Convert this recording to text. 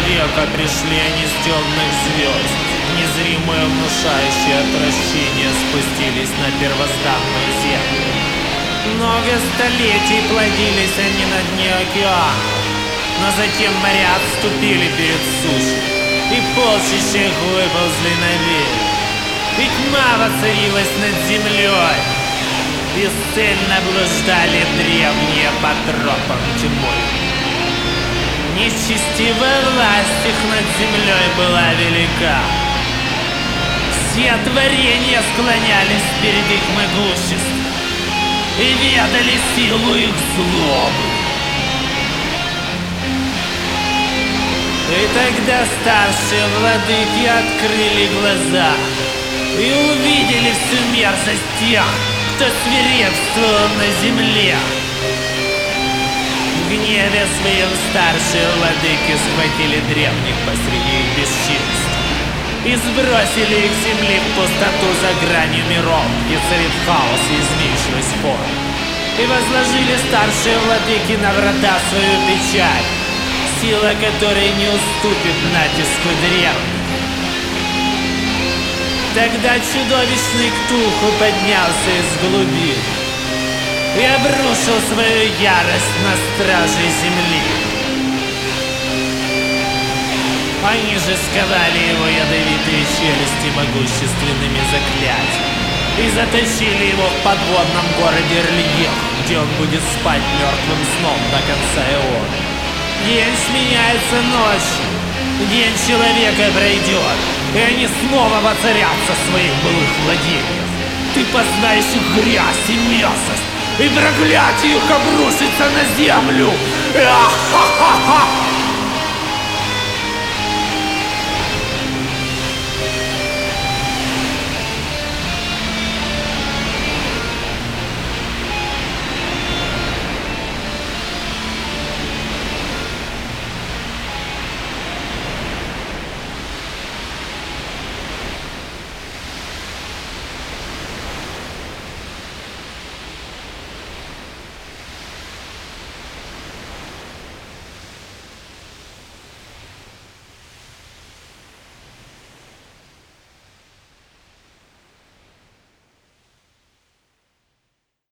века пришли они с темных звезд. Незримые, внушающие отвращение, спустились на первозданную землю. Много столетий плодились они на дне океана, но затем моря отступили перед сушей, и полчища их выползли на берег. И тьма воцарилась над землей, бесцельно блуждали древние по тропам тьмы. Нечестивая власть их над землей была велика. Все творения склонялись перед их могуществом и ведали силу их злобы. И тогда старшие владыки открыли глаза и увидели всю мерзость тех, кто свирепствовал на земле. В гневе своем старшие владыки схватили древних посреди их бесчинств и сбросили их с земли в пустоту за гранью миров, где царит хаос и изменчивость форм. И возложили старшие владыки на врата свою печать, сила которой не уступит натиску древних. Тогда чудовищный Ктулху поднялся из глубин и обрушил свою ярость на стражей земли. Они же сковали его ядовитые челюсти могущественными заклятиями и затащили его в подводном городе Рельеф, где он будет спать мертвым сном до конца эона. День сменяется ночью, день человека пройдет, и они снова воцарятся в своих былых владениях. Ты познаешь их грязь и мерзость, и проклятие их обрушится на землю. Ах-ха-ха-ха!